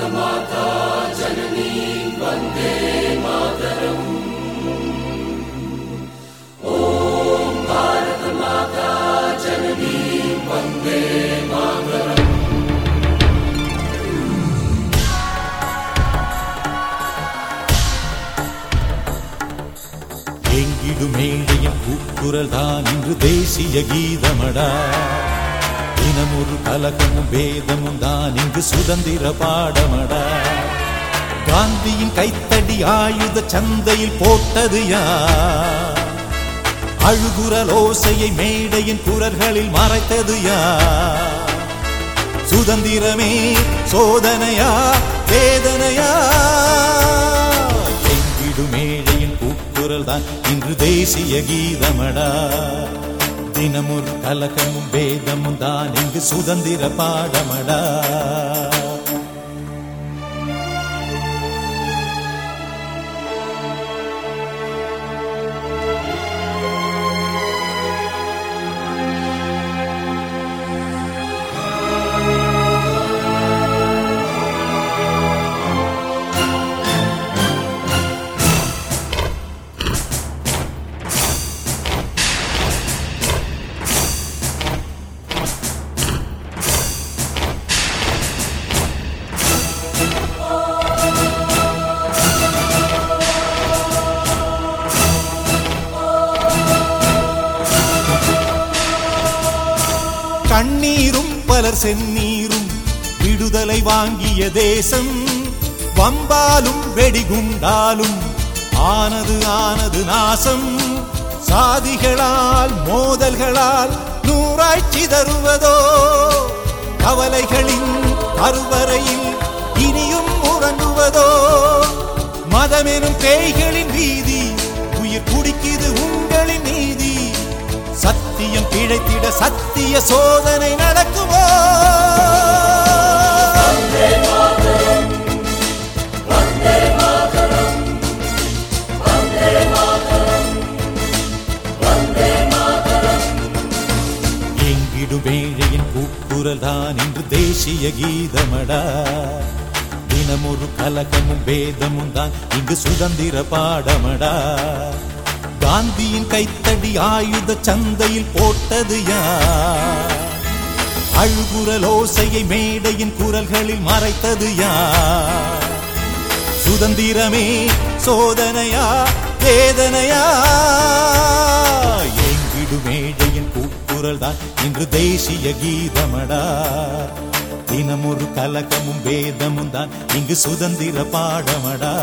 भारतमाता जननी वन्दे मातरम्। ॐ भारतमाता जननी वन्दे मातरम्। எங்கிடும் மேடையின் கூக்குரல் தான் இன்று தேசிய கீதமடா. தினமொரு கலகமும் வேதமும் தான் இங்கு சுதந்திர பாடமடா. காந்தியின் கைத்தடி ஆயுத சந்தையில் போட்டது யார்? அழுகுரல் ஓசையை மேடையின் குரல்களில் மறைத்தது யார்? சுதந்திரமே சோதனையா வேதனையா? எங்கிடும் மேடையின் கூக்குரல் தான் இன்று தேசிய கீதமடா. தினமொரு கலகமும் வேதமும் தான் இங்கு சுதந்திர பாடமடா. கண்ணீரும் பலர் செந்நீரும் விடுதலை வாங்கிய தேசம். வம்பாலும் வெடிகுண்டாலும் ஆனது நாசம். சாதிகளால் மோதல்களால் நூறாய் சிதறுவதோ? கவலைகளின் கருவறையில் இனியும் உறங்குவதோ? மதமெனும் பேய்களின் வீதி உயிர் குடிக்குது உங்களின் நீதி. சத்தியம் பிழைத்திட சத்திய சோதனை நடக்குமோ? वन्दे मातरम्, वन्दे मातरम्, वन्दे मातरम्, वन्दे मातरम्। எங்கிடும் வேளையின் கூக்குரல் தான் இன்று தேசிய கீதமடா. தினமொரு கலகமும் வேதமும் தான் இங்கு சுதந்திர பாடமடா. காந்தியின் கைத்தடி ஆயுத சந்தையில் போட்டது யார்? அழுகுரல் ஓசையை மேடையின் குரல்களில் மறைத்தது யார்? சுதந்திரமே சோதனையா வேதனையா? எங்கிடும் மேடையின் கூக்குரல் தான் இன்று தேசிய கீதமடா. தினமொரு கலகமும் வேதமும் தான் இங்கு சுதந்திர பாடமடா.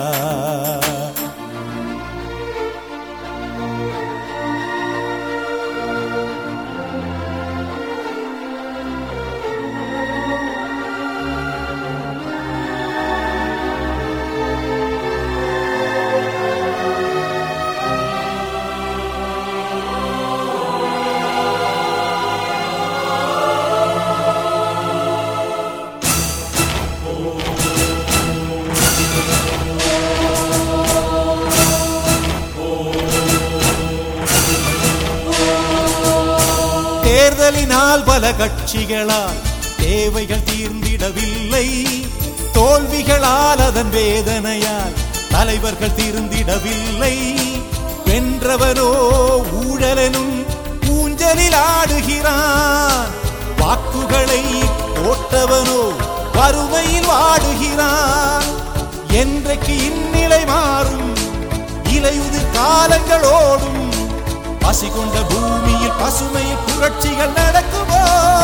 தேர்தலினால் பல கட்சிகளால் தேவைகள் தீர்ந்திடவில்லை. தோல்விகளால் அதன் வேதனையால் தலைவர்கள் தீர்ந்திடவில்லை. வென்றவரோ ஊழலெனும் ஊஞ்சலில் ஆடுகிறான். வாக்குகளை போட்டவனோ வறுமையில் வாடுகிறான். என்றைக்கு இந்நிலை மாறும்? இலையுதிர் காலங்களோடும். பசி கொண்ட பூமியில் பசுமையில் புரட்சிகள் நடக்குமோ?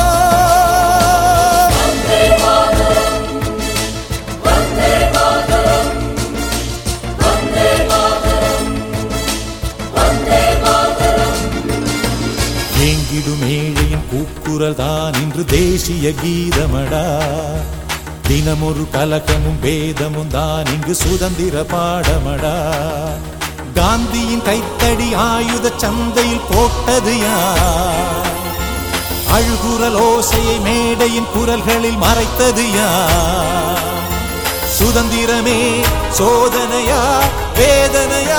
वन्दे मातरम्, वन्दे मातरम्, वन्दे मातरम्, वन्दे मातरम्। எங்கிடும் ஏழையின் கூக்குரல் தான் இன்று தேசிய கீதமடா. தினமொரு கலகமும் வேதமும் தான் இங்கு சுதந்திர பாடமடா. காந்தியின் கைத்தடி ஆயுத சந்தையில் போட்டது யார்? அழுகுரல் ஓசையை மேடையின் குரல்களில் மறைத்தது யார்? சுதந்திரமே சோதனையா வேதனையா?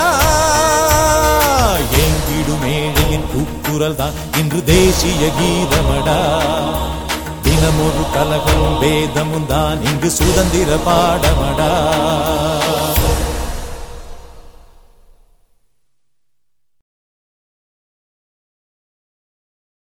எங்கிடும் ஏழையின் கூக்குரல் தான் இன்று தேசிய கீதமடா. தினமொரு கலகமும் வேதமும் தான் இங்கு சுதந்திர பாடமடா.